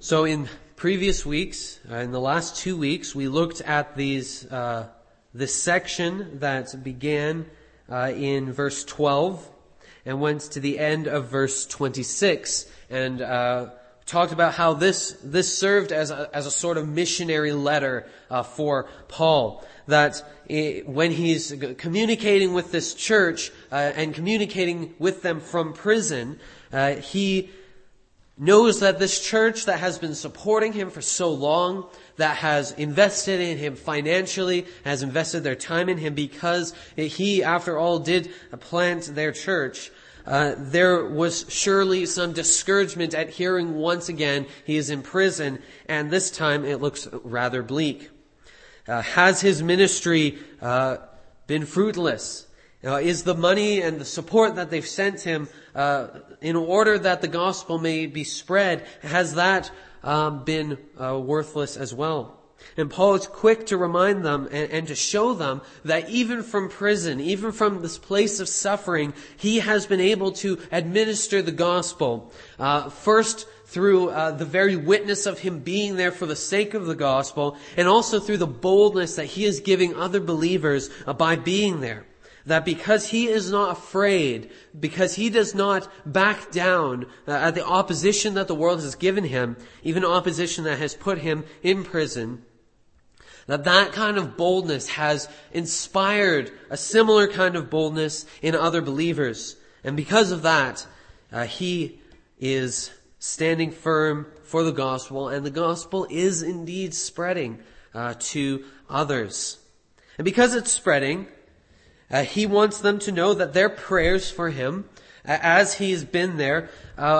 So in previous weeks, in the last 2 weeks, we looked at this section that began in verse 12 and went to the end of verse 26, and talked about how this served as a sort of missionary letter for Paul. That when he's communicating with this church and communicating with them from prison, he knows that this church that has been supporting him for so long, that has invested in him financially, has invested their time in him because he, after all, did plant their church, there was surely some discouragement at hearing once again he is in prison, and this time it looks rather bleak. Has his ministry been fruitless? Is the money and the support that they've sent him in order that the gospel may be spread, has that been worthless as well? And Paul is quick to remind them and to show them that even from prison, even from this place of suffering, he has been able to administer the gospel. First through the very witness of him being there for the sake of the gospel, and also through the boldness that he is giving other believers by being there. That because he is not afraid, because he does not back down at the opposition that the world has given him, even opposition that has put him in prison, that kind of boldness has inspired a similar kind of boldness in other believers. And because of that, he is standing firm for the gospel, and the gospel is indeed spreading to others. And because it's spreading, he wants them to know that their prayers for him, as he's been there,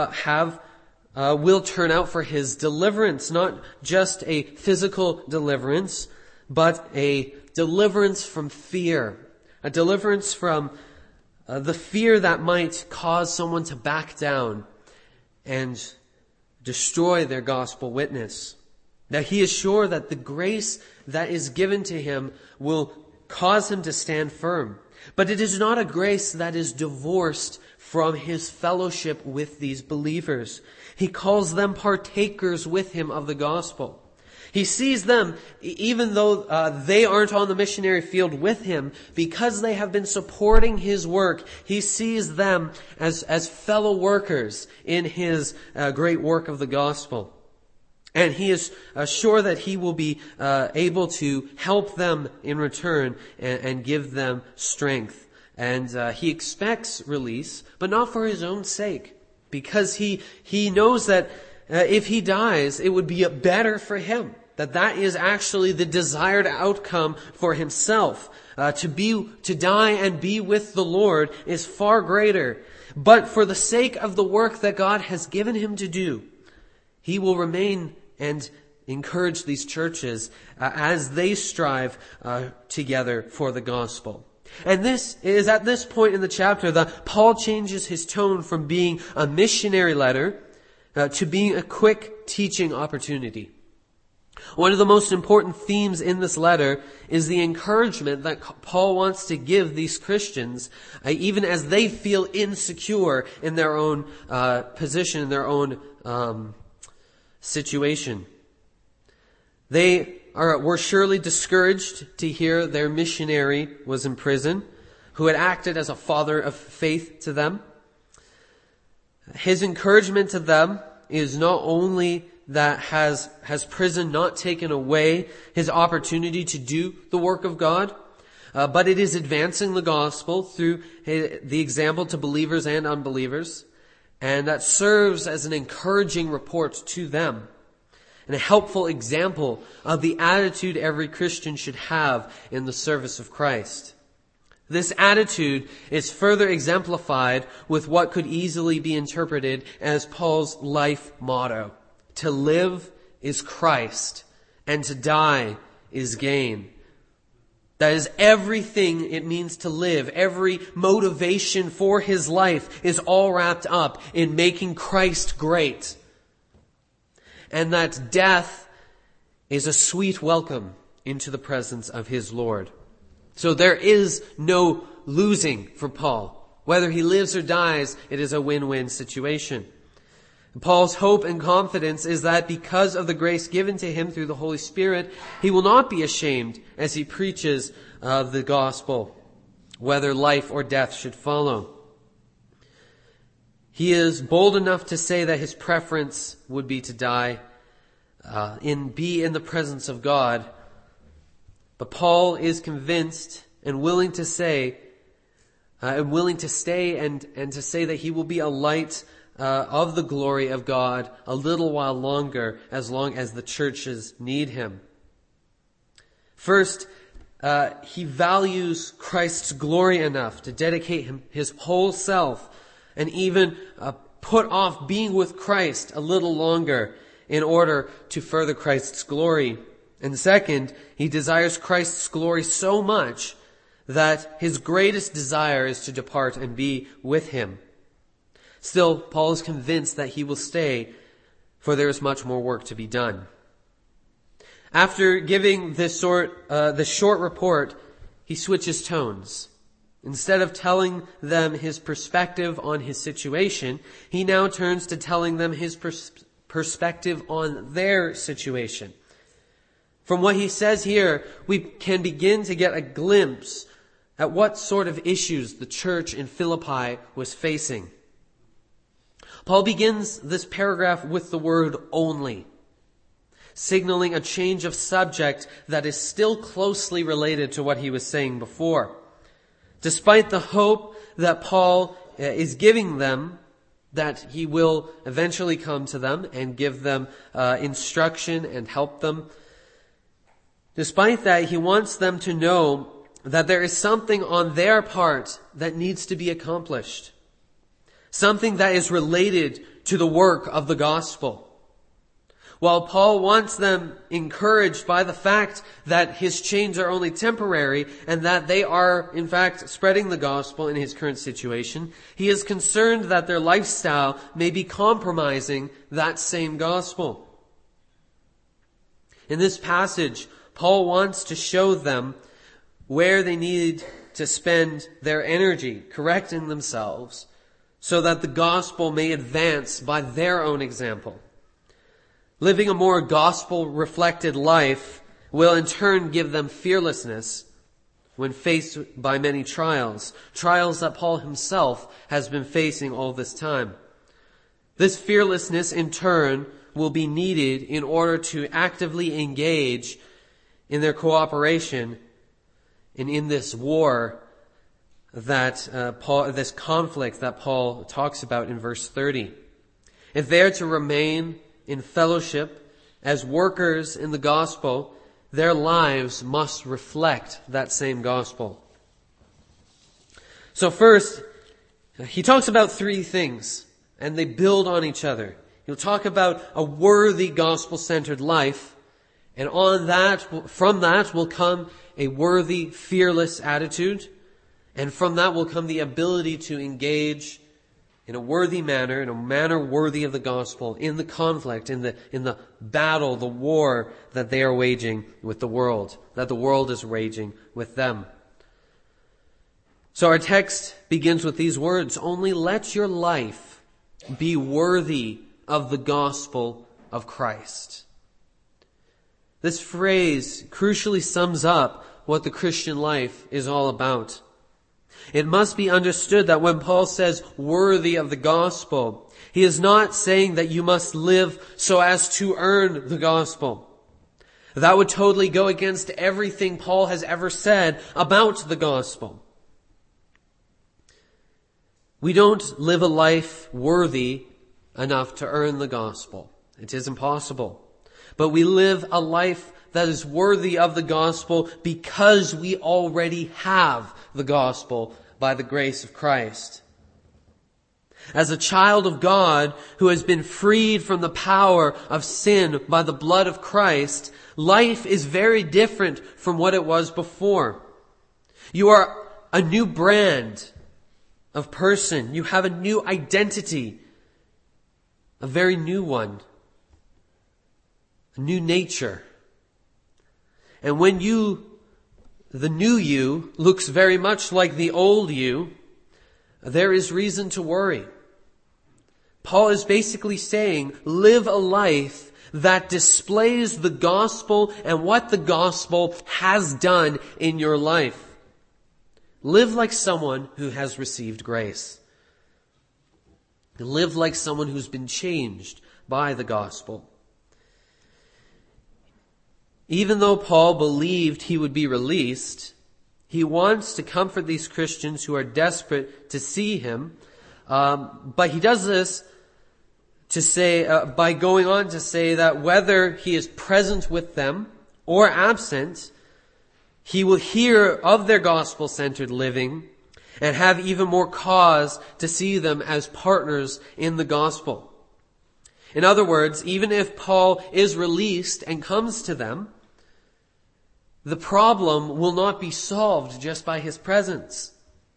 will turn out for his deliverance. Not just a physical deliverance, but a deliverance from fear. A deliverance from the fear that might cause someone to back down and destroy their gospel witness. Now he is sure that the grace that is given to him will cause him to stand firm. But it is not a grace that is divorced from his fellowship with these believers. He calls them partakers with him of the gospel. He sees them, even though they aren't on the missionary field with him, because they have been supporting his work, he sees them as fellow workers in his great work of the gospel. And he is sure that he will be able to help them in return and give them strength. And he expects release, but not for his own sake, because he knows that if he dies, it would be better for him. That is actually the desired outcome for himself. To die and be with the Lord is far greater. But for the sake of the work that God has given him to do, he will remain and encourage these churches as they strive together for the gospel. And this is at this point in the chapter that Paul changes his tone from being a missionary letter to being a quick teaching opportunity. One of the most important themes in this letter is the encouragement that Paul wants to give these Christians, even as they feel insecure in their own position, in their own situation. They were surely discouraged to hear their missionary was in prison, who had acted as a father of faith to them. His encouragement to them is not only that has prison not taken away his opportunity to do the work of God, but it is advancing the gospel through the example to believers and unbelievers, and that serves as an encouraging report to them and a helpful example of the attitude every Christian should have in the service of Christ. This attitude is further exemplified with what could easily be interpreted as Paul's life motto. To live is Christ, and to die is gain. That is everything it means to live. Every motivation for his life is all wrapped up in making Christ great. And that death is a sweet welcome into the presence of his Lord. So there is no losing for Paul. Whether he lives or dies, it is a win-win situation. Paul's hope and confidence is that because of the grace given to him through the Holy Spirit, he will not be ashamed as he preaches the gospel, whether life or death should follow. He is bold enough to say that his preference would be to die, be in the presence of God. But Paul is convinced and willing to say, and willing to stay and to say that he will be a light of the glory of God a little while longer, as long as the churches need him. First, he values Christ's glory enough to dedicate his whole self and even put off being with Christ a little longer in order to further Christ's glory. And second, he desires Christ's glory so much that his greatest desire is to depart and be with him. Still, Paul is convinced that he will stay, for there is much more work to be done. After giving this short report, he switches tones. Instead of telling them his perspective on his situation, he now turns to telling them his perspective on their situation. From what he says here, we can begin to get a glimpse at what sort of issues the church in Philippi was facing. Paul begins this paragraph with the word only, signaling a change of subject that is still closely related to what he was saying before. Despite the hope that Paul is giving them, that he will eventually come to them and give them instruction and help them, despite that, he wants them to know that there is something on their part that needs to be accomplished. Something that is related to the work of the gospel. While Paul wants them encouraged by the fact that his chains are only temporary and that they are, in fact, spreading the gospel in his current situation, he is concerned that their lifestyle may be compromising that same gospel. In this passage, Paul wants to show them where they need to spend their energy correcting themselves so that the gospel may advance by their own example. Living a more gospel-reflected life will in turn give them fearlessness when faced by many trials that Paul himself has been facing all this time. This fearlessness in turn will be needed in order to actively engage in their cooperation and in this war that this conflict that Paul talks about in verse 30. If they are to remain in fellowship as workers in the gospel, their lives must reflect that same gospel. So first, he talks about three things, and they build on each other. He'll talk about a worthy gospel-centered life, and from that will come a worthy, fearless attitude, and from that will come the ability to engage in a worthy manner, in a manner worthy of the gospel, in the conflict, in the battle, the war that they are waging with the world, that the world is waging with them. So our text begins with these words, "Only let your life be worthy of the gospel of Christ." This phrase crucially sums up what the Christian life is all about. It must be understood that when Paul says worthy of the gospel, he is not saying that you must live so as to earn the gospel. That would totally go against everything Paul has ever said about the gospel. We don't live a life worthy enough to earn the gospel. It is impossible. But we live a life that is worthy of the gospel because we already have the gospel by the grace of Christ. As a child of God who has been freed from the power of sin by the blood of Christ, life is very different from what it was before. You are a new brand of person. You have a new identity, a very new one, a new nature. And when the new you looks very much like the old you, there is reason to worry. Paul is basically saying, live a life that displays the gospel and what the gospel has done in your life. Live like someone who has received grace. Live like someone who's been changed by the gospel. Even though Paul believed he would be released, he wants to comfort these Christians who are desperate to see him. But he does this to say, by going on to say that whether he is present with them or absent, he will hear of their gospel-centered living and have even more cause to see them as partners in the gospel. In other words, even if Paul is released and comes to them, the problem will not be solved just by his presence.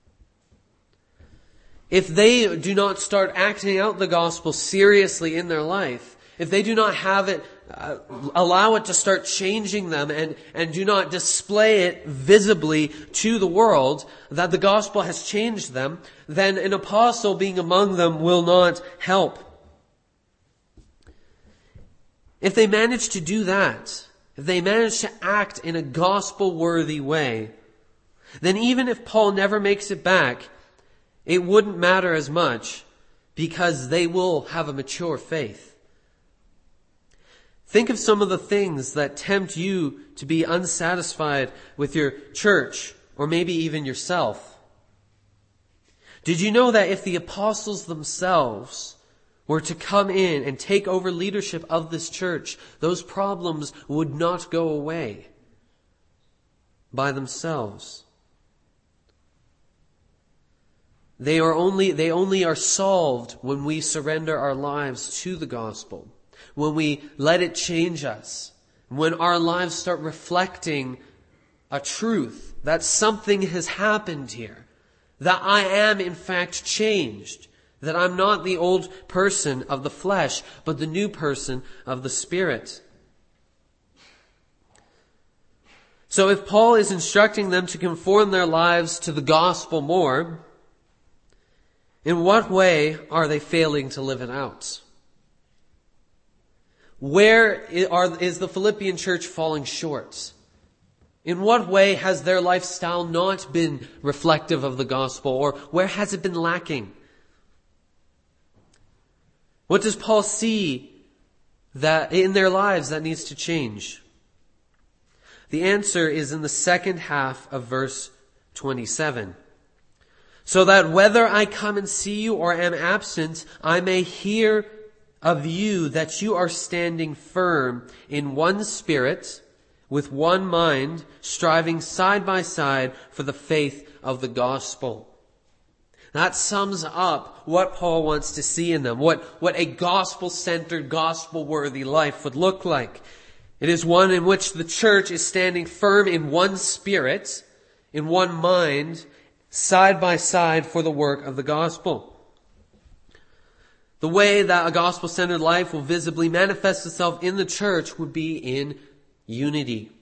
If they do not start acting out the gospel seriously in their life, if they do not have it, allow it to start changing them and do not display it visibly to the world that the gospel has changed them, then an apostle being among them will not help. If they manage to do that, if they manage to act in a gospel-worthy way, then even if Paul never makes it back, it wouldn't matter as much because they will have a mature faith. Think of some of the things that tempt you to be unsatisfied with your church or maybe even yourself. Did you know that if the apostles themselves were to come in and take over leadership of this church, those problems would not go away by themselves? They only are solved when we surrender our lives to the gospel, when we let it change us, when our lives start reflecting a truth that something has happened here, that I am in fact changed, that I'm not the old person of the flesh, but the new person of the Spirit. So if Paul is instructing them to conform their lives to the gospel more, in what way are they failing to live it out? Where is the Philippian church falling short? In what way has their lifestyle not been reflective of the gospel, or where has it been lacking? What does Paul see that in their lives that needs to change? The answer is in the second half of verse 27. So that whether I come and see you or am absent, I may hear of you that you are standing firm in one spirit, with one mind, striving side by side for the faith of the gospel. That sums up what Paul wants to see in them, what a gospel-centered, gospel-worthy life would look like. It is one in which the church is standing firm in one spirit, in one mind, side by side for the work of the gospel. The way that a gospel-centered life will visibly manifest itself in the church would be in unity.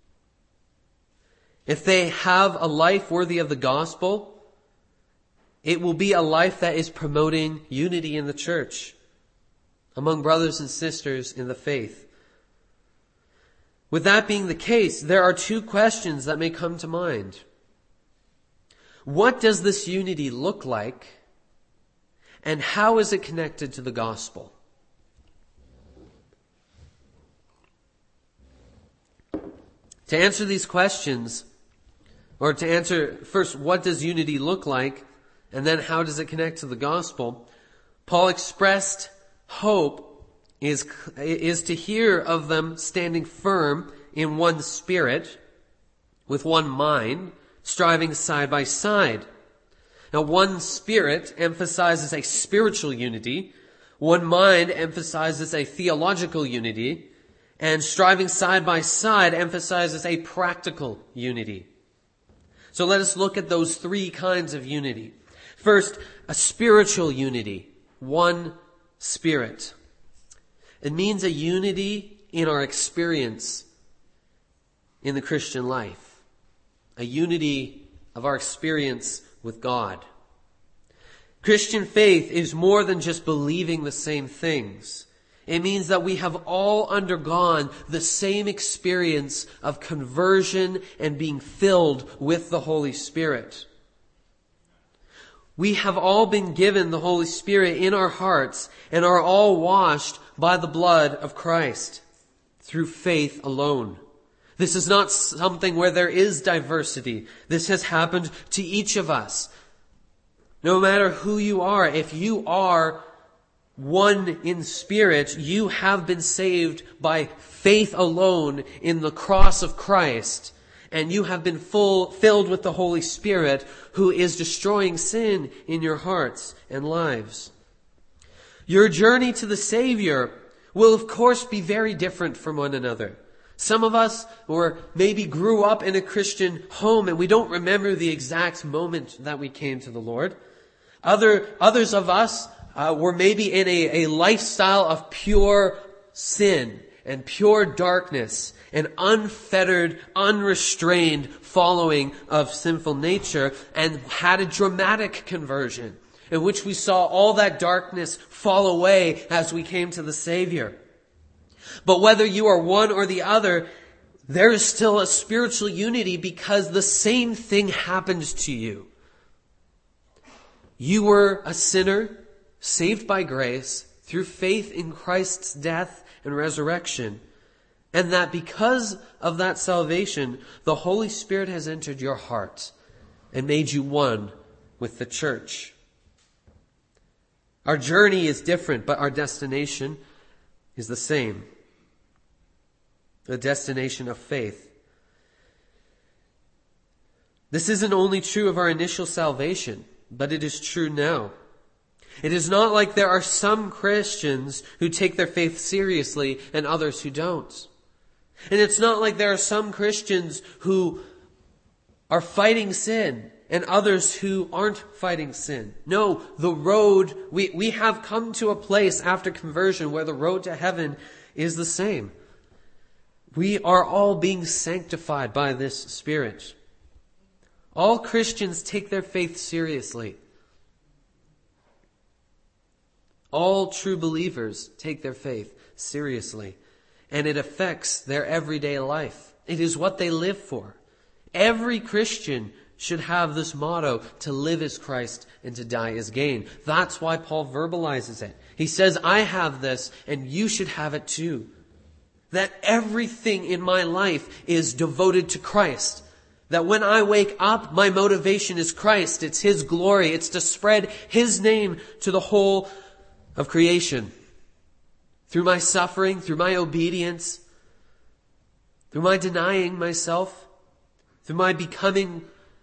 If they have a life worthy of the gospel, it will be a life that is promoting unity in the church, among brothers and sisters in the faith. With that being the case, there are two questions that may come to mind. What does this unity look like, and how is it connected to the gospel? To answer these questions, or to answer first, what does unity look like, and then how does it connect to the gospel? Paul expressed hope is to hear of them standing firm in one spirit, with one mind, striving side by side. Now, one spirit emphasizes a spiritual unity, one mind emphasizes a theological unity, and striving side by side emphasizes a practical unity. So let us look at those three kinds of unity. First, a spiritual unity, one spirit. It means a unity in our experience in the Christian life. A unity of our experience with God. Christian faith is more than just believing the same things. It means that we have all undergone the same experience of conversion and being filled with the Holy Spirit. We have all been given the Holy Spirit in our hearts and are all washed by the blood of Christ through faith alone. This is not something where there is diversity. This has happened to each of us. No matter who you are, if you are one in spirit, you have been saved by faith alone in the cross of Christ. And you have been filled with the Holy Spirit, who is destroying sin in your hearts and lives. Your journey to the Savior will of course be very different from one another. Some of us or maybe grew up in a Christian home and we don't remember the exact moment that we came to the Lord. Others of us were maybe in a lifestyle of pure sin and pure darkness and unfettered, unrestrained following of sinful nature, and had a dramatic conversion in which we saw all that darkness fall away as we came to the Savior. But whether you are one or the other, there is still a spiritual unity because the same thing happened to you. You were a sinner, saved by grace, through faith in Christ's death and resurrection. And that because of that salvation, the Holy Spirit has entered your heart and made you one with the church. Our journey is different, but our destination is the same. The destination of faith. This isn't only true of our initial salvation, but it is true now. It is not like there are some Christians who take their faith seriously and others who don't. And it's not like there are some Christians who are fighting sin and others who aren't fighting sin. No, the road, we have come to a place after conversion where the road to heaven is the same. We are all being sanctified by this Spirit. All Christians take their faith seriously. All true believers take their faith seriously. And it affects their everyday life. It is what they live for. Every Christian should have this motto: to live as Christ and to die as gain. That's why Paul verbalizes it. He says, I have this and you should have it too. That everything in my life is devoted to Christ. That when I wake up, my motivation is Christ. It's His glory. It's to spread His name to the whole of creation. Through my suffering, through my obedience, through my denying myself, through my becoming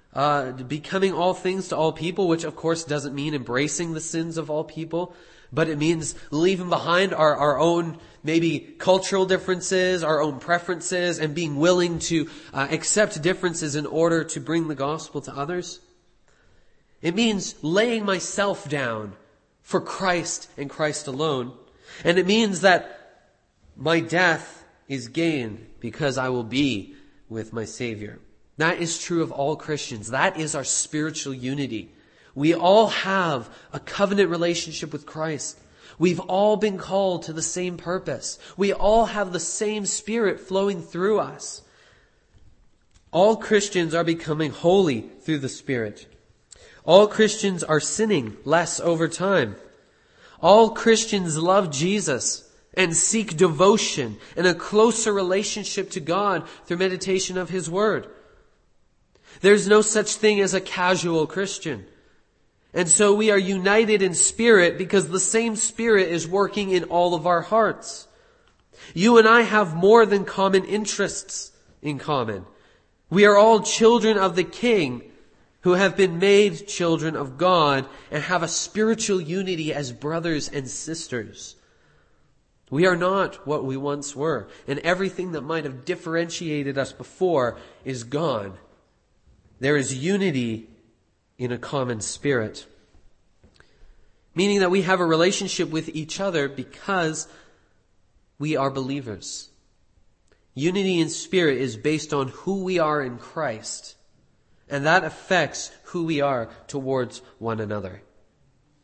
all things to all people, which of course doesn't mean embracing the sins of all people, but it means leaving behind our own maybe cultural differences, our own preferences, and being willing to accept differences in order to bring the gospel to others. It means laying myself down for Christ and Christ alone. And it means that my death is gain because I will be with my Savior. That is true of all Christians. That is our spiritual unity. We all have a covenant relationship with Christ. We've all been called to the same purpose. We all have the same Spirit flowing through us. All Christians are becoming holy through the Spirit. All Christians are sinning less over time. All Christians love Jesus and seek devotion and a closer relationship to God through meditation of His Word. There's no such thing as a casual Christian. And so we are united in spirit because the same Spirit is working in all of our hearts. You and I have more than common interests in common. We are all children of the King, who have been made children of God and have a spiritual unity as brothers and sisters. We are not what we once were, and everything that might have differentiated us before is gone. There is unity in a common spirit, meaning that we have a relationship with each other because we are believers. Unity in spirit is based on who we are in Christ. And that affects who we are towards one another.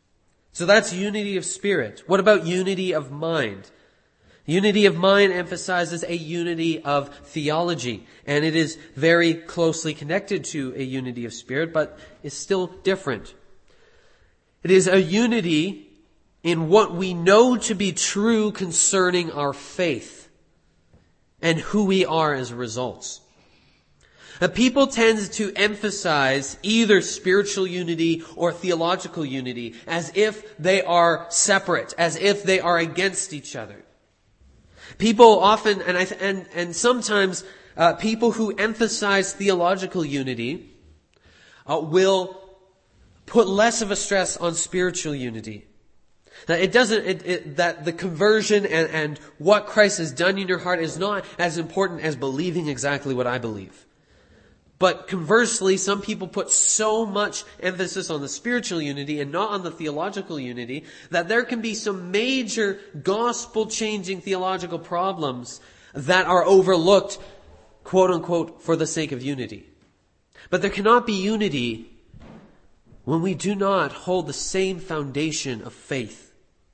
So that's unity of spirit. What about unity of mind? Unity of mind emphasizes a unity of theology, and it is very closely connected to a unity of spirit, but is still different. It is a unity in what we know to be true concerning our faith and who we are as a result. People tend to emphasize either spiritual unity or theological unity as if they are separate, as if they are against each other. People often, and sometimes, people who emphasize theological unity will put less of a stress on spiritual unity. That that the conversion and what Christ has done in your heart is not as important as believing exactly what I believe. But conversely, some people put so much emphasis on the spiritual unity and not on the theological unity that there can be some major gospel-changing theological problems that are overlooked, quote unquote, for the sake of unity. But there cannot be unity when we do not hold the same foundation of faith.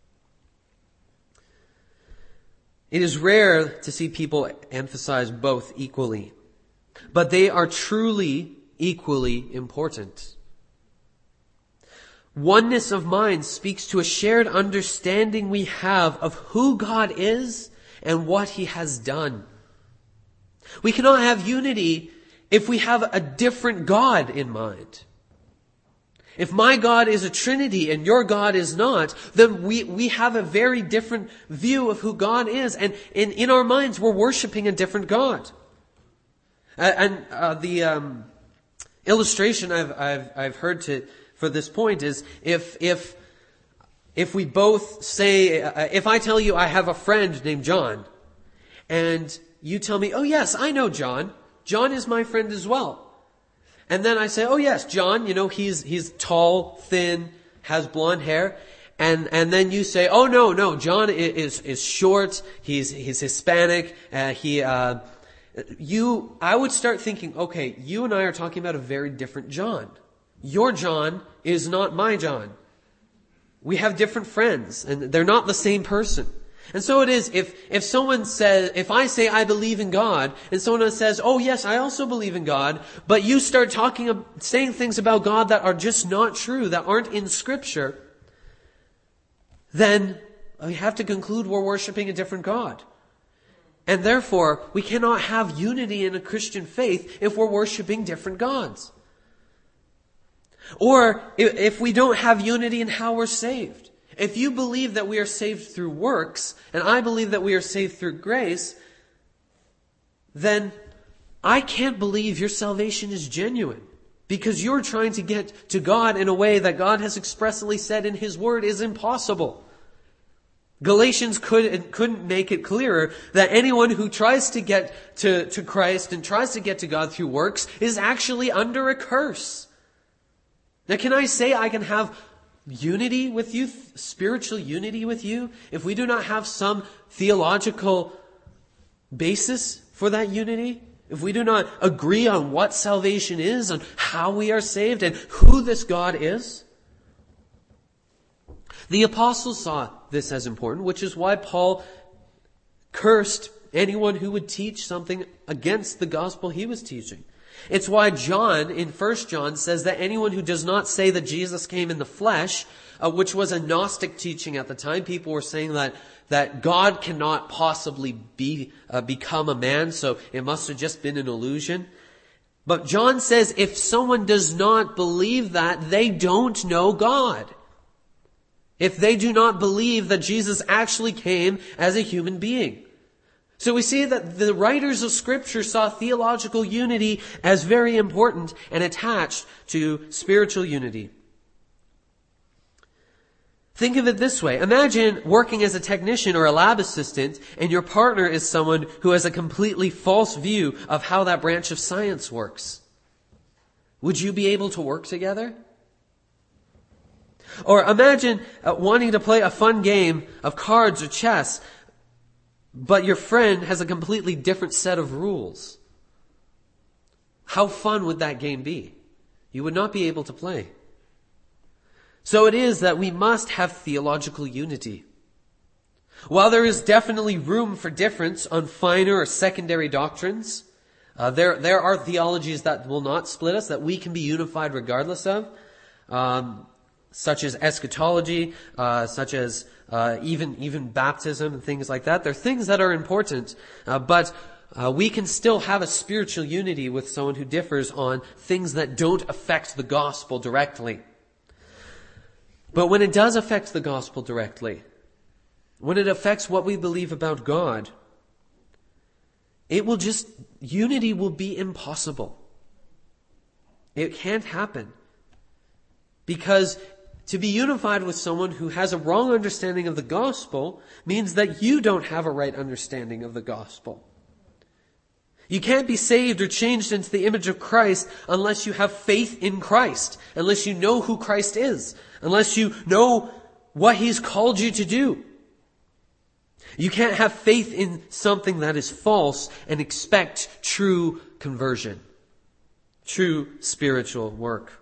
It is rare to see people emphasize both equally, but they are truly equally important. Oneness of mind speaks to a shared understanding we have of who God is and what He has done. We cannot have unity if we have a different God in mind. If my God is a Trinity and your God is not, then we have a very different view of who God is. And in our minds, we're worshiping a different God. The illustration I've heard for this point is if we both say, if I tell you I have a friend named John, and you tell me, oh yes, I know John. John is my friend as well. And then I say, oh yes, John, he's tall, thin, has blonde hair. And then you say, oh no, John is short, he's Hispanic, I would start thinking, okay, you and I are talking about a very different John. Your John is not my John. We have different friends, and they're not the same person. And so it is, if someone says, if I say I believe in God, and someone else says, oh yes, I also believe in God, but you start saying things about God that are just not true, that aren't in Scripture, then we have to conclude we're worshiping a different God. And therefore, we cannot have unity in a Christian faith if we're worshiping different gods. Or if we don't have unity in how we're saved. If you believe that we are saved through works, and I believe that we are saved through grace, then I can't believe your salvation is genuine. Because you're trying to get to God in a way that God has expressly said in His Word is impossible. Galatians couldn't make it clearer that anyone who tries to get to Christ and tries to get to God through works is actually under a curse. Now, can I say I can have unity with you, spiritual unity with you, if we do not have some theological basis for that unity? If we do not agree on what salvation is, on how we are saved, and who this God is? The apostles saw this as important, which is why Paul cursed anyone who would teach something against the gospel he was teaching. It's why John, in 1 John, says that anyone who does not say that Jesus came in the flesh, which was a Gnostic teaching at the time, people were saying that God cannot possibly become a man, so it must have just been an illusion. But John says if someone does not believe that, they don't know God. If they do not believe that Jesus actually came as a human being. So we see that the writers of Scripture saw theological unity as very important and attached to spiritual unity. Think of it this way. Imagine working as a technician or a lab assistant, and your partner is someone who has a completely false view of how that branch of science works. Would you be able to work together? Or imagine wanting to play a fun game of cards or chess, but your friend has a completely different set of rules. How fun would that game be? You would not be able to play. So it is that we must have theological unity. While there is definitely room for difference on finer or secondary doctrines, there are theologies that will not split us, that we can be unified regardless of, such as eschatology, such as even baptism and things like that. They're things that are important, but we can still have a spiritual unity with someone who differs on things that don't affect the gospel directly. But when it does affect the gospel directly, when it affects what we believe about God, unity will be impossible. It can't happen. Because to be unified with someone who has a wrong understanding of the gospel means that you don't have a right understanding of the gospel. You can't be saved or changed into the image of Christ unless you have faith in Christ, unless you know who Christ is, unless you know what He's called you to do. You can't have faith in something that is false and expect true conversion, true spiritual work.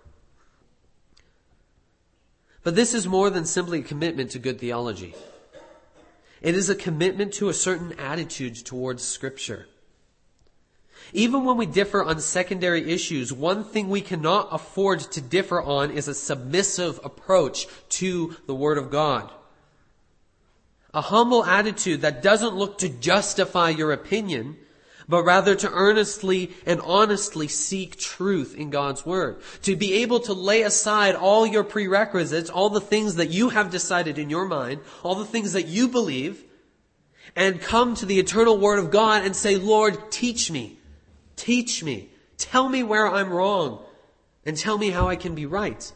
But this is more than simply a commitment to good theology. It is a commitment to a certain attitude towards Scripture. Even when we differ on secondary issues, one thing we cannot afford to differ on is a submissive approach to the Word of God. A humble attitude that doesn't look to justify your opinion, but rather to earnestly and honestly seek truth in God's Word. To be able to lay aside all your prerequisites, all the things that you have decided in your mind, all the things that you believe, and come to the eternal Word of God and say, Lord, teach me. Teach me. Tell me where I'm wrong. And tell me how I can be right.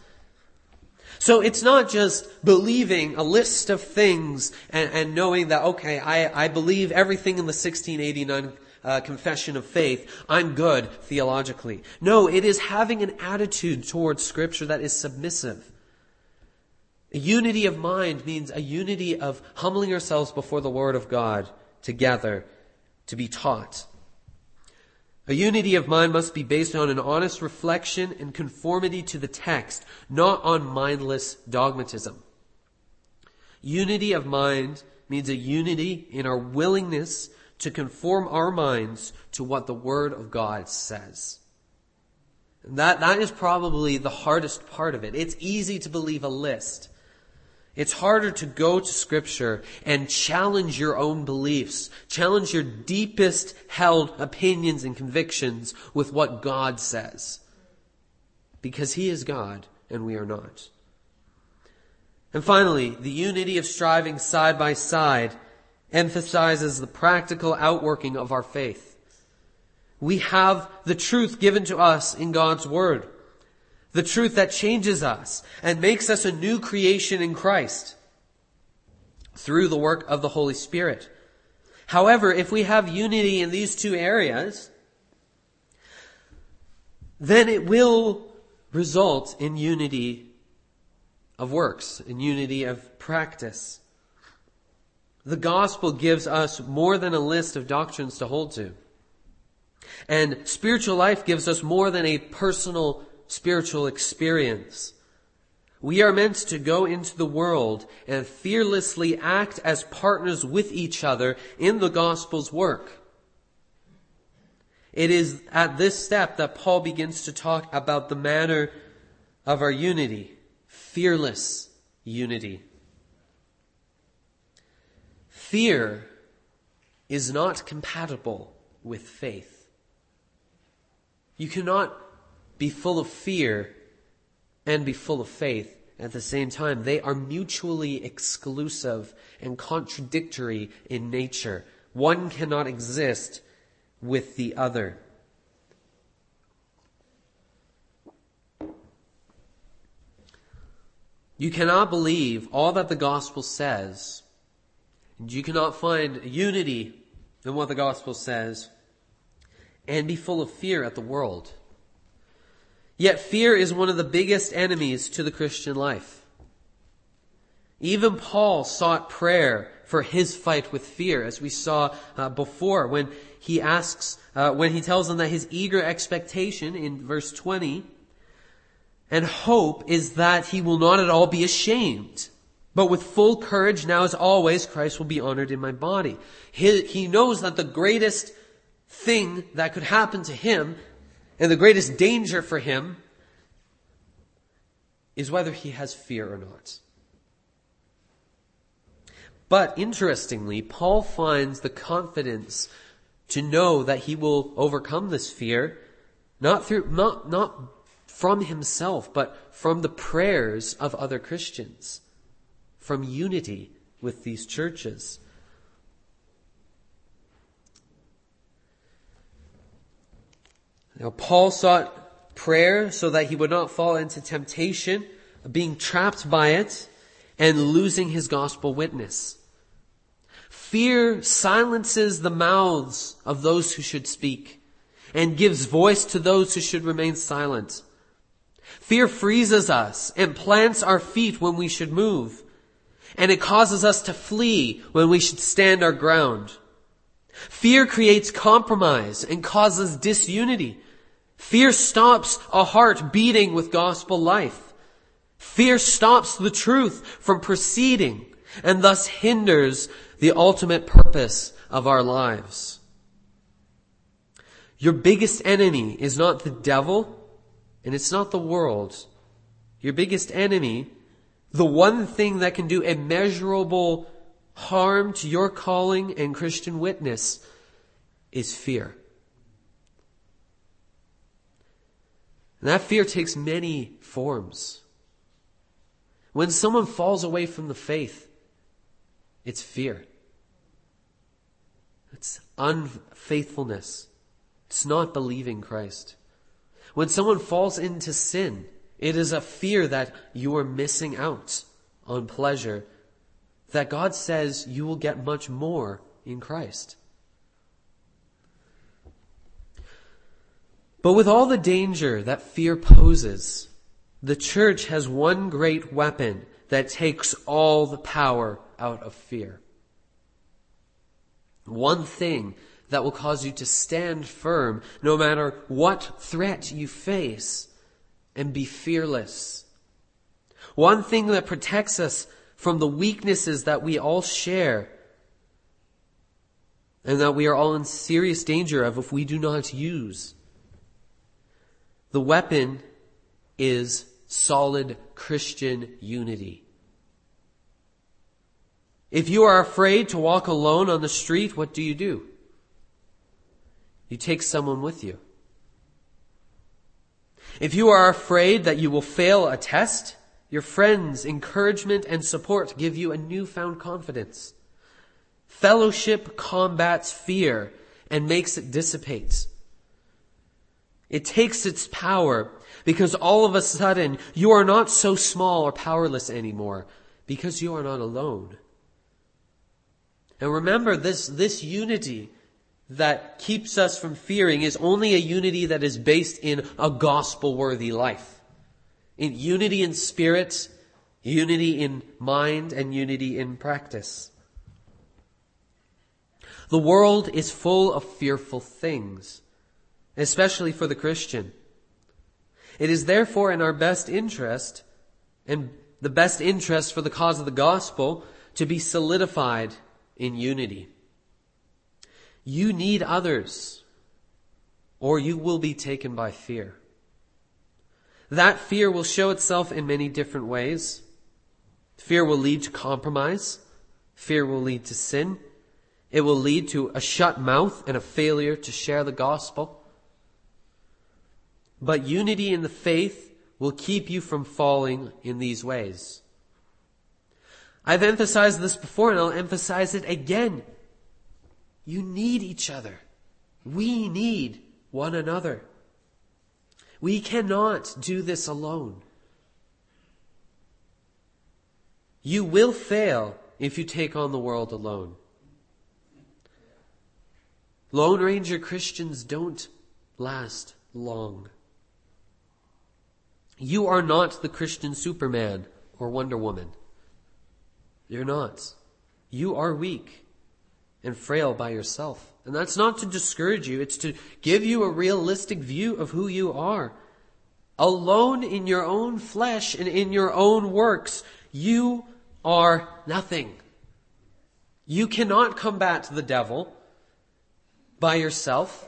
So it's not just believing a list of things and knowing that, okay, I believe everything in the 1689 Confession of Faith. I'm good theologically. No, it is having an attitude towards Scripture that is submissive. A unity of mind means a unity of humbling ourselves before the Word of God together to be taught. A unity of mind must be based on an honest reflection and conformity to the text, not on mindless dogmatism. Unity of mind means a unity in our willingness to conform our minds to what the Word of God says. And that is probably the hardest part of it. It's easy to believe a list. It's harder to go to Scripture and challenge your own beliefs, challenge your deepest held opinions and convictions with what God says. Because He is God and we are not. And finally, the unity of striving side by side emphasizes the practical outworking of our faith. We have the truth given to us in God's Word. The truth that changes us and makes us a new creation in Christ through the work of the Holy Spirit. However, if we have unity in these two areas, then it will result in unity of works, in unity of practice. The gospel gives us more than a list of doctrines to hold to. And spiritual life gives us more than a personal spiritual experience. We are meant to go into the world and fearlessly act as partners with each other in the gospel's work. It is at this step that Paul begins to talk about the manner of our unity, fearless unity. Fear is not compatible with faith. You cannot be full of fear and be full of faith at the same time. They are mutually exclusive and contradictory in nature. One cannot exist with the other. You cannot believe all that the gospel says, and you cannot find unity in what the gospel says, and be full of fear at the world. Yet fear is one of the biggest enemies to the Christian life. Even Paul sought prayer for his fight with fear, as we saw before, when he tells them that his eager expectation in verse 20 and hope is that he will not at all be ashamed. But with full courage, now as always, Christ will be honored in my body. He knows that the greatest thing that could happen to him and the greatest danger for him is whether he has fear or not. But interestingly, Paul finds the confidence to know that he will overcome this fear, not from himself, but from the prayers of other Christians, from unity with these churches. Now, Paul sought prayer so that he would not fall into temptation, being trapped by it, and losing his gospel witness. Fear silences the mouths of those who should speak and gives voice to those who should remain silent. Fear freezes us and plants our feet when we should move, and it causes us to flee when we should stand our ground. Fear creates compromise and causes disunity. Fear stops a heart beating with gospel life. Fear stops the truth from proceeding and thus hinders the ultimate purpose of our lives. Your biggest enemy is not the devil and it's not the world. Your biggest enemy, the one thing that can do immeasurable harm to your calling and Christian witness, is fear. And that fear takes many forms. When someone falls away from the faith, it's fear. It's unfaithfulness. It's not believing Christ. When someone falls into sin, it is a fear that you are missing out on pleasure, that God says you will get much more in Christ. But with all the danger that fear poses, the church has one great weapon that takes all the power out of fear. One thing that will cause you to stand firm no matter what threat you face and be fearless. One thing that protects us from the weaknesses that we all share and that we are all in serious danger of if we do not use. The weapon is solid Christian unity. If you are afraid to walk alone on the street, what do? You take someone with you. If you are afraid that you will fail a test, your friends' encouragement and support give you a newfound confidence. Fellowship combats fear and makes it dissipate. It takes its power because all of a sudden you are not so small or powerless anymore because you are not alone. And remember, this unity that keeps us from fearing is only a unity that is based in a gospel-worthy life. In unity in spirit, unity in mind, and unity in practice. The world is full of fearful things, especially for the Christian. It is therefore in our best interest, and the best interest for the cause of the gospel, to be solidified in unity. You need others, or you will be taken by fear. That fear will show itself in many different ways. Fear will lead to compromise. Fear will lead to sin. It will lead to a shut mouth and a failure to share the gospel. But unity in the faith will keep you from falling in these ways. I've emphasized this before and I'll emphasize it again. You need each other. We need one another. We cannot do this alone. You will fail if you take on the world alone. Lone Ranger Christians don't last long. You are not the Christian Superman or Wonder Woman. You're not. You are weak and frail by yourself. And that's not to discourage you. It's to give you a realistic view of who you are. alone in your own flesh and in your own works, you are nothing. You cannot combat the devil by yourself.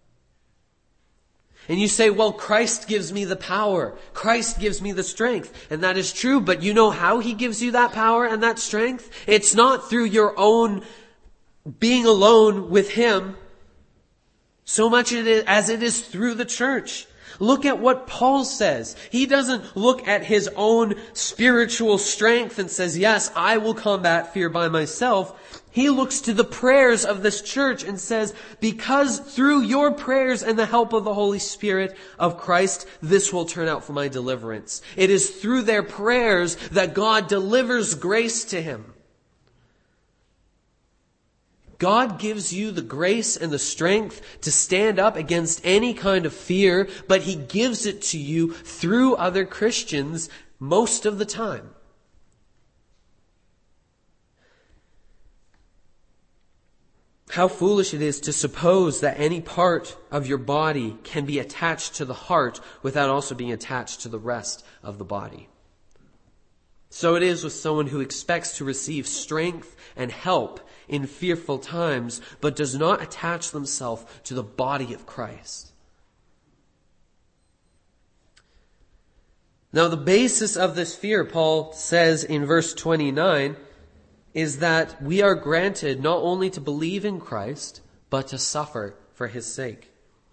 And you say, well, Christ gives me the power. Christ gives me the strength. And that is true, but you know how He gives you that power and that strength? It's not through your own being alone with Him so much as it is through the church. Look at what Paul says. He doesn't look at his own spiritual strength and says, yes, I will combat fear by myself. He looks to the prayers of this church and says, because through your prayers and the help of the Holy Spirit of Christ, this will turn out for my deliverance. It is through their prayers that God delivers grace to him. God gives you the grace and the strength to stand up against any kind of fear, but He gives it to you through other Christians most of the time. How foolish it is to suppose that any part of your body can be attached to the heart without also being attached to the rest of the body. So it is with someone who expects to receive strength and help in fearful times, but does not attach themselves to the body of Christ. Now, the basis of this fear, Paul says in verse 29, is that we are granted not only to believe in Christ, but to suffer for His sake.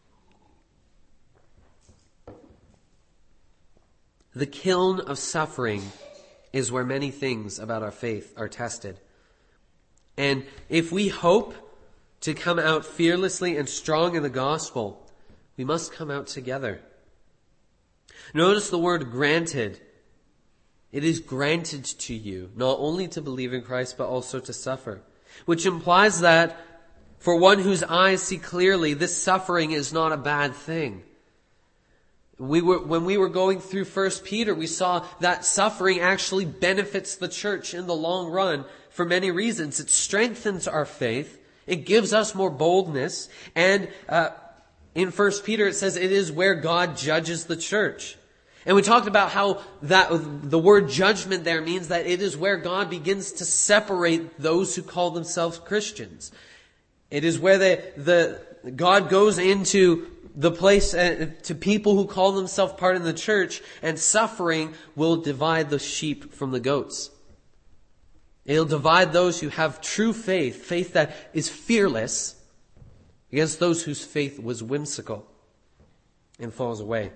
The kiln of suffering is where many things about our faith are tested. And if we hope to come out fearlessly and strong in the gospel, we must come out together. Notice the word granted. It is granted to you, not only to believe in Christ, but also to suffer. Which implies that for one whose eyes see clearly, this suffering is not a bad thing. When we were going through 1 Peter, we saw that suffering actually benefits the church in the long run for many reasons. It strengthens our faith. It gives us more boldness. And in 1 Peter, it says it is where God judges the church. And we talked about how that the word judgment there means that it is where God begins to separate those who call themselves Christians. It is where God goes into the place to people who call themselves part of the church, and suffering will divide the sheep from the goats. It'll divide those who have true faith that is fearless, against those whose faith was whimsical and falls away.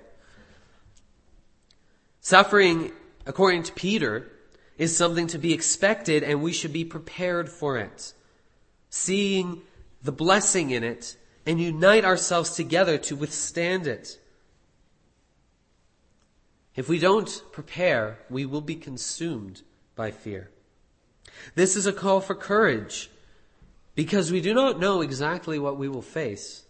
Suffering, according to Peter, is something to be expected, and we should be prepared for it, seeing the blessing in it, and unite ourselves together to withstand it. If we don't prepare, we will be consumed by fear. This is a call for courage, because we do not know exactly what we will face.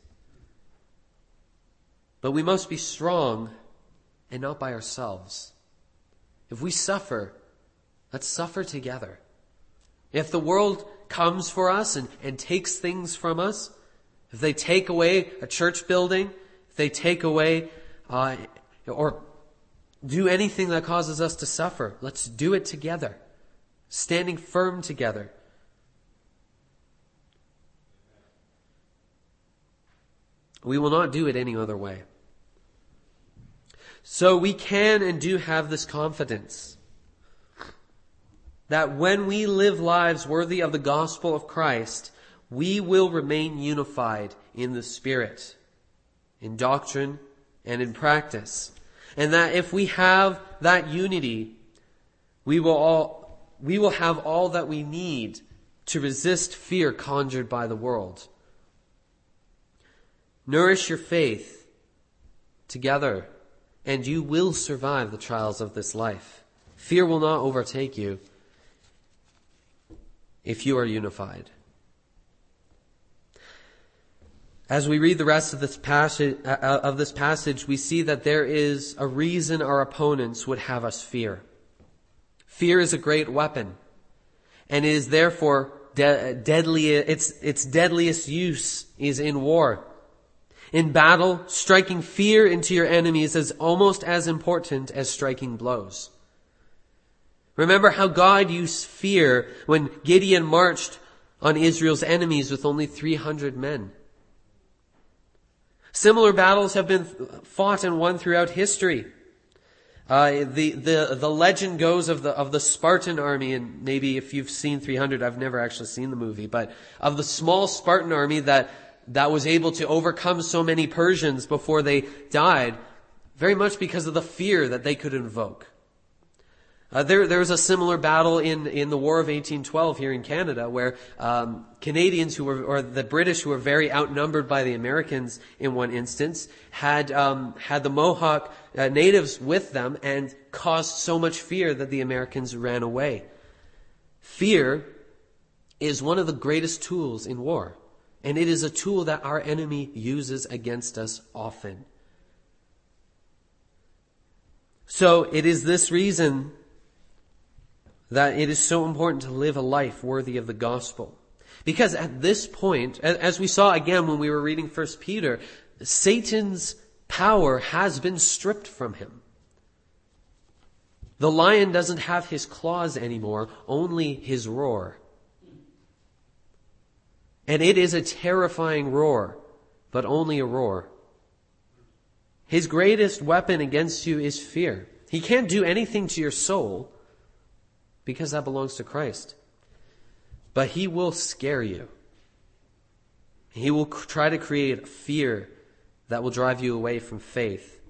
But we must be strong and not by ourselves. If we suffer, let's suffer together. If the world comes for us and takes things from us, if they take away a church building, if they take away or do anything that causes us to suffer, let's do it together, standing firm together. We will not do it any other way. So we can and do have this confidence that when we live lives worthy of the gospel of Christ, we will remain unified in the Spirit, in doctrine and in practice. And that if we have that unity, we will have all that we need to resist fear conjured by the world. Nourish your faith together, and you will survive the trials of this life. Fear will not overtake you if you are unified. As we read the rest of this passage, we see that there is a reason our opponents would have us fear. Fear is a great weapon, and it is therefore deadly. Its deadliest use is in war. In battle, striking fear into your enemies is almost as important as striking blows. Remember how God used fear when Gideon marched on Israel's enemies with only 300 men. Similar battles have been fought and won throughout history. The legend goes of the Spartan army, and maybe if you've seen 300, I've never actually seen the movie, but of the small Spartan army that was able to overcome so many Persians before they died, very much because of the fear that they could invoke. There was a similar battle in the War of 1812 here in Canada, where Canadians or the British, who were very outnumbered by the Americans in one instance, had the Mohawk natives with them and caused so much fear that the Americans ran away. Fear is one of the greatest tools in war, and it is a tool that our enemy uses against us often. So it is this reason that it is so important to live a life worthy of the gospel. Because at this point, as we saw again when we were reading 1 Peter, Satan's power has been stripped from him. The lion doesn't have his claws anymore, only his roar. And it is a terrifying roar, but only a roar. His greatest weapon against you is fear. He can't do anything to your soul, because that belongs to Christ. But he will scare you. He will try to create fear that will drive you away from faith.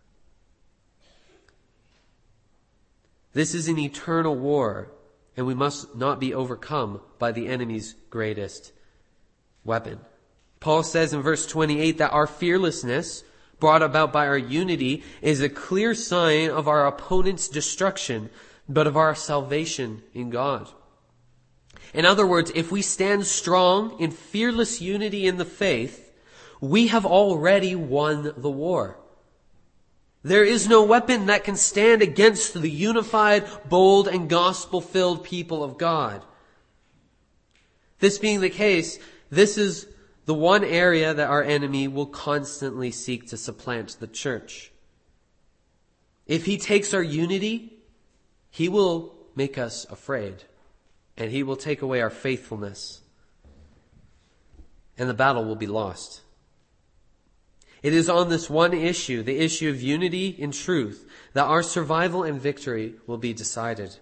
This is an eternal war, and we must not be overcome by the enemy's greatest weapon. Paul says in verse 28 that our fearlessness, brought about by our unity, is a clear sign of our opponent's destruction, but of our salvation in God. In other words, if we stand strong in fearless unity in the faith, we have already won the war. There is no weapon that can stand against the unified, bold, and gospel-filled people of God. This being the case, this is the one area that our enemy will constantly seek to supplant the church. If he takes our unity, he will make us afraid, and he will take away our faithfulness, and the battle will be lost. It is on this one issue, the issue of unity in truth, that our survival and victory will be decided.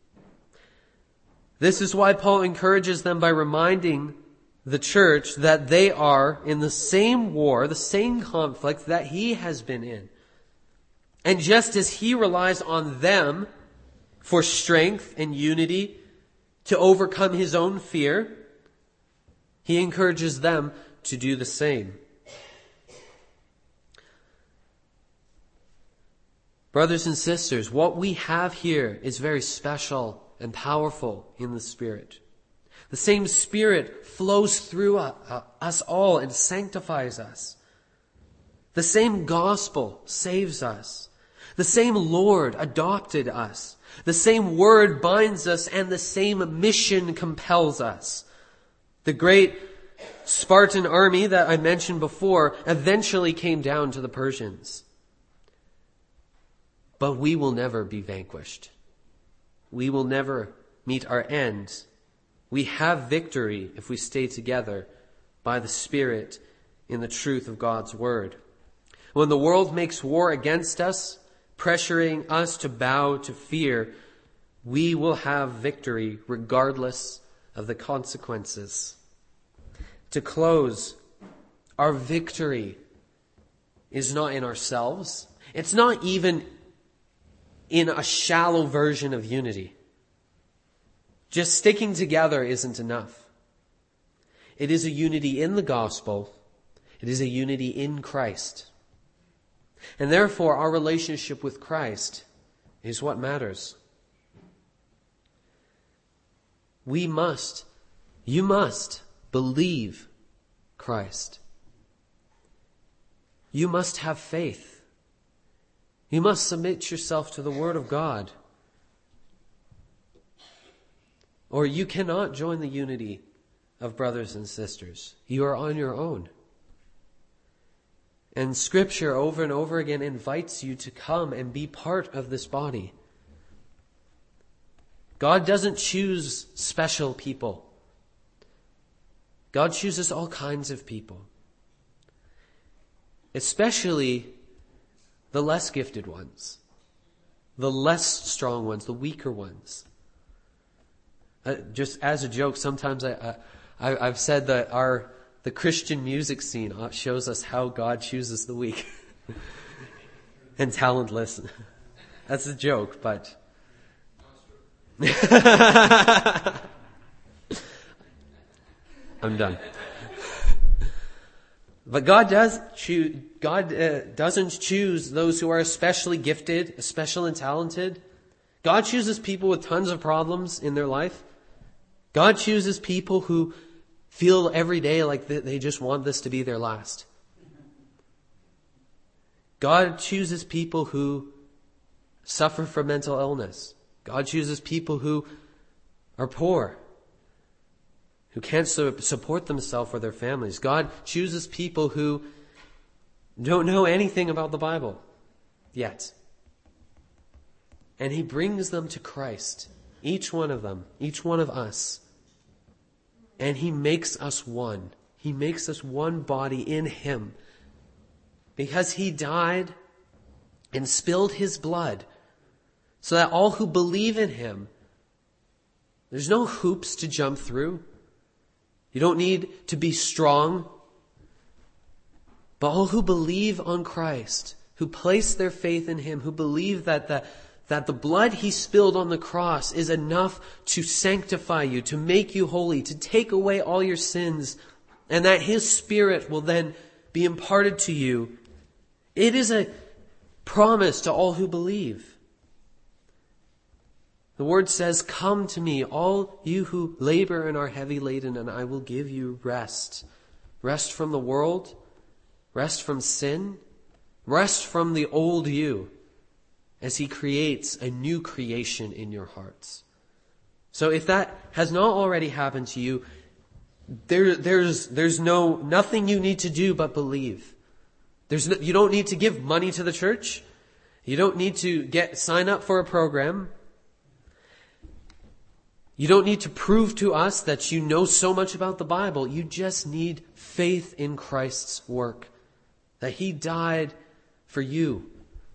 This is why Paul encourages them by reminding the church that they are in the same war, the same conflict that he has been in. And just as he relies on them for strength and unity to overcome his own fear, he encourages them to do the same. Brothers and sisters, what we have here is very special and powerful in the Spirit. The same Spirit flows through us all and sanctifies us. The same gospel saves us. The same Lord adopted us. The same word binds us, and the same mission compels us. The great Spartan army that I mentioned before eventually came down to the Persians. But we will never be vanquished. We will never meet our end. We have victory if we stay together by the Spirit in the truth of God's word. When the world makes war against us, pressuring us to bow to fear, we will have victory regardless of the consequences. To close, our victory is not in ourselves. It's not even in a shallow version of unity. Just sticking together isn't enough. It is a unity in the gospel. It is a unity in Christ. And therefore, our relationship with Christ is what matters. You must believe Christ. You must have faith. You must submit yourself to the Word of God. Or you cannot join the unity of brothers and sisters. You are on your own. And Scripture over and over again invites you to come and be part of this body. God doesn't choose special people. God chooses all kinds of people. Especially the less gifted ones. The less strong ones, the weaker ones. Just as a joke, sometimes I've said that the Christian music scene shows us how God chooses the weak and talentless. That's a joke, but I'm done. But God does choose. God doesn't choose those who are especially gifted, especially and talented. God chooses people with tons of problems in their life. God chooses people who feel every day like they just want this to be their last. God chooses people who suffer from mental illness. God chooses people who are poor, who can't support themselves or their families. God chooses people who don't know anything about the Bible yet. And He brings them to Christ, each one of them, each one of us. And He makes us one. He makes us one body in Him. Because He died and spilled His blood so that all who believe in Him, there's no hoops to jump through. You don't need to be strong. But all who believe on Christ, who place their faith in Him, who believe that the blood He spilled on the cross is enough to sanctify you, to make you holy, to take away all your sins, and that His Spirit will then be imparted to you. It is a promise to all who believe. The Word says, "Come to me, all you who labor and are heavy laden, and I will give you rest." Rest from the world, rest from sin, rest from the old you, as He creates a new creation in your hearts. So if that has not already happened to you, there's nothing you need to do but believe. You don't need to give money to the church. You don't need to sign up for a program. You don't need to prove to us that you know so much about the Bible. You just need faith in Christ's work. That He died for you.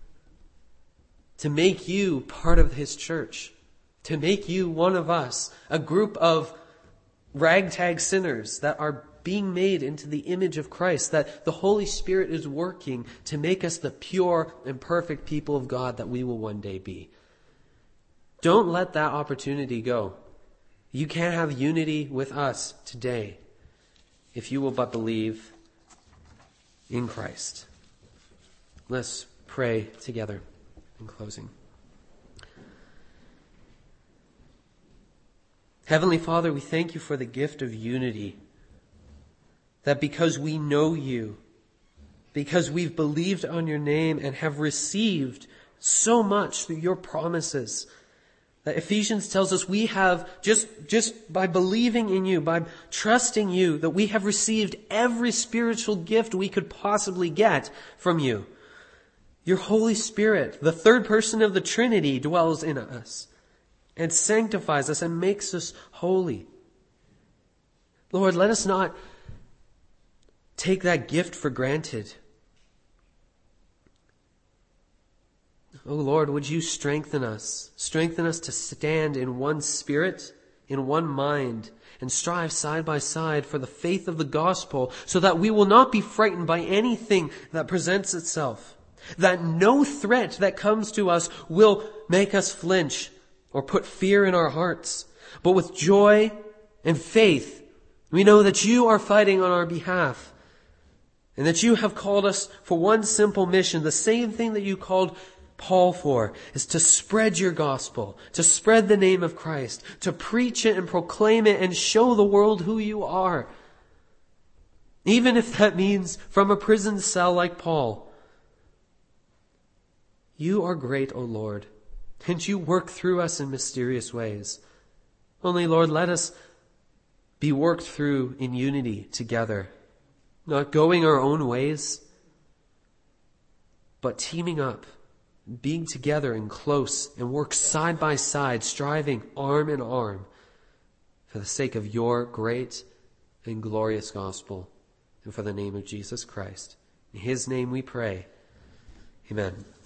To make you part of His church. To make you one of us. A group of ragtag sinners that are being made into the image of Christ. That the Holy Spirit is working to make us the pure and perfect people of God that we will one day be. Don't let that opportunity go. You can have unity with us today if you will but believe in Christ. Let's pray together in closing. Heavenly Father, we thank You for the gift of unity. That because we know You, because we've believed on Your name and have received so much through Your promises, that Ephesians tells us we have, just by believing in You, by trusting You, that we have received every spiritual gift we could possibly get from You. Your Holy Spirit, the third person of the Trinity, dwells in us and sanctifies us and makes us holy. Lord, let us not take that gift for granted. Oh Lord, would You strengthen us to stand in one spirit, in one mind, and strive side by side for the faith of the gospel, so that we will not be frightened by anything that presents itself, that no threat that comes to us will make us flinch or put fear in our hearts, but with joy and faith, we know that You are fighting on our behalf, and that You have called us for one simple mission, the same thing that You called Paul for, is to spread Your gospel, to spread the name of Christ, to preach it and proclaim it and show the world who You are. Even if that means from a prison cell like Paul. You are great, O Lord, and You work through us in mysterious ways. Only, Lord, let us be worked through in unity together, not going our own ways, but teaming up, being together and close, and work side by side, striving arm in arm for the sake of your great and glorious gospel and for the name of Jesus Christ. In his name we pray. Amen.